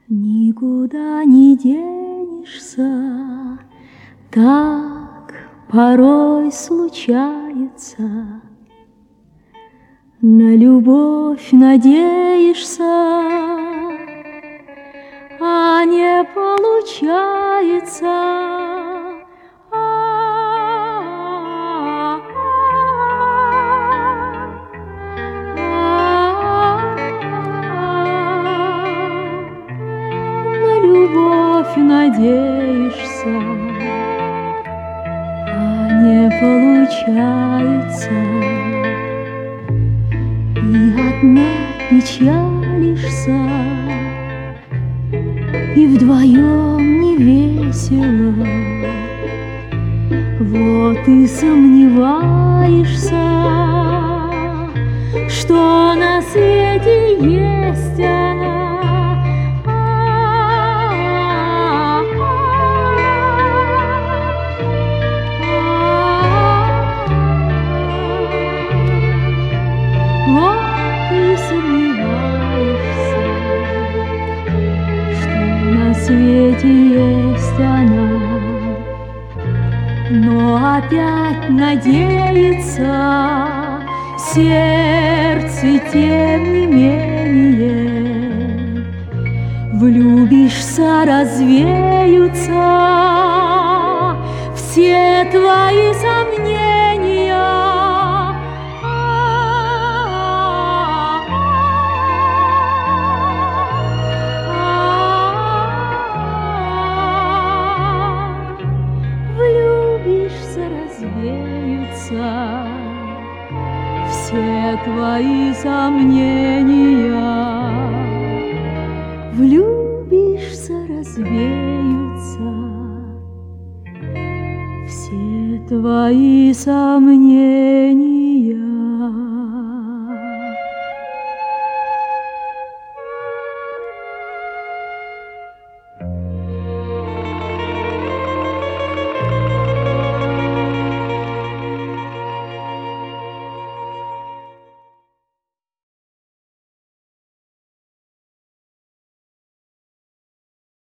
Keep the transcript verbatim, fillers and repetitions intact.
Никуда не денешься, так порой случается. На любовь надеешься, а не получается. Любовь надеешься, а не получается. И одна печалишься, и вдвоем не весело. Вот и сомневаешься, что на свете есть она. На свете есть она, но опять надеется сердце, тем не менее. Влюбишься, развеются все твои сомнения. Развеются все твои сомнения. Влюбишься, развеются все твои сомнения.